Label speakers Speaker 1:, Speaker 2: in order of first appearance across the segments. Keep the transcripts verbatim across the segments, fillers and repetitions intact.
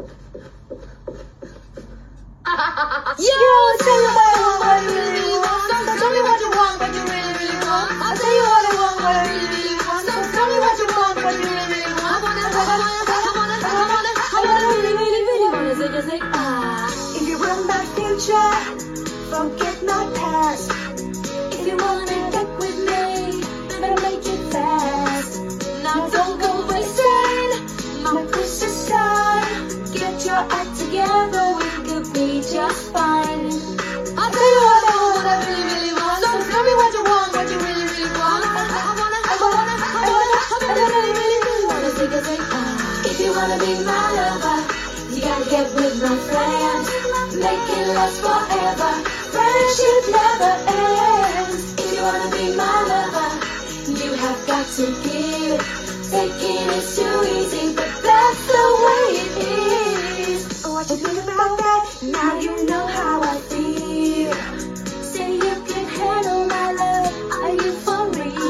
Speaker 1: I'll tell you what I want, what I really, really want. So tell me what you want, what you really, really want. I'll tell you what I want, what I really, really want. So tell me what you want, what you really, really want. I wanna, I wanna, I wanna, I wanna, I wanna really, really, really wanna say, just say, ah. If you want my future, forget my past. If you wanna get with me, better make it fast. Now don't go wasting my precious time. Get your act together, we could be just fine. I'll tell you what I want, what I really, really want. So tell me what you want, what you really, really want. I wanna, I wanna, I wanna, I wanna, I really, really, really wanna say, just say, ah. If you wanna be my lover, you gotta get with my friends. Make it last forever. Friendship never ends. If you wanna be my lover, you have got to give. Taking is too easy, but that's the way it is. What you think about that? Now you know how I feel. Say you can handle my love. Are you for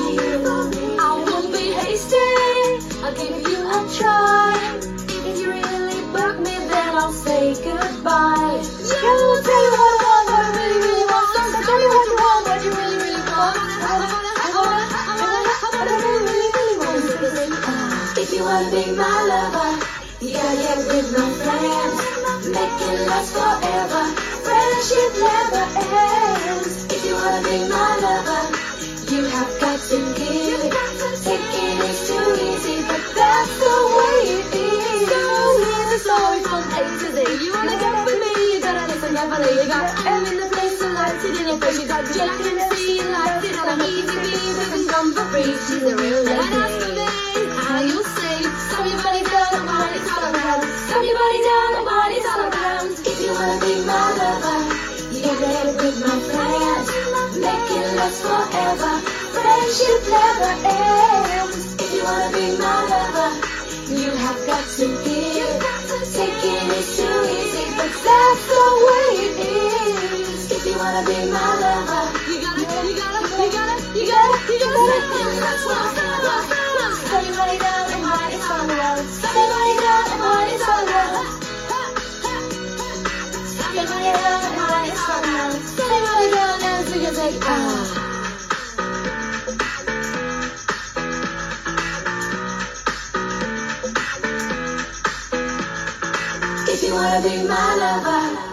Speaker 1: real? I won't be hasty. I'll give you a try. If you really bug me, then I'll say goodbye. Yeah, I'll tell you what I want, what I really, really want. So tell me what you want, what you really, really want. I wanna, I wanna, I wanna, I really, really, really want to say, ah. If you wanna be my lover, you gotta get with my friends. Make it last forever. Friendship never ends. If you wanna be my lover, you have got to give. Taking is too easy, but that's the way it is. So here's the story from A to Z. You wanna get with me, you gotta listen carefully. You got M in the place to light it in your face. You got Jack in the sea, you like it. And I'm easy being, we can come for free. She's a real lady. And ask for me, how you say, stop your body down, the body's all around. Stop your body down, the body's all around. If you wanna be my lover, you gotta get with my friends. Make it last forever. Friendship never ends. If you wanna be my lover, you have got to give. Taking is too easy, but that's the way it is. If you wanna be my lover, you gotta, you gotta, you gotta, you gotta, you gotta make it last forever. Stop your body down and hide it's all around. Stop your body down and hide it's all around. Stop your body down and hide it's all around. Stop your body down and so you say, ah. If you wanna be my lover,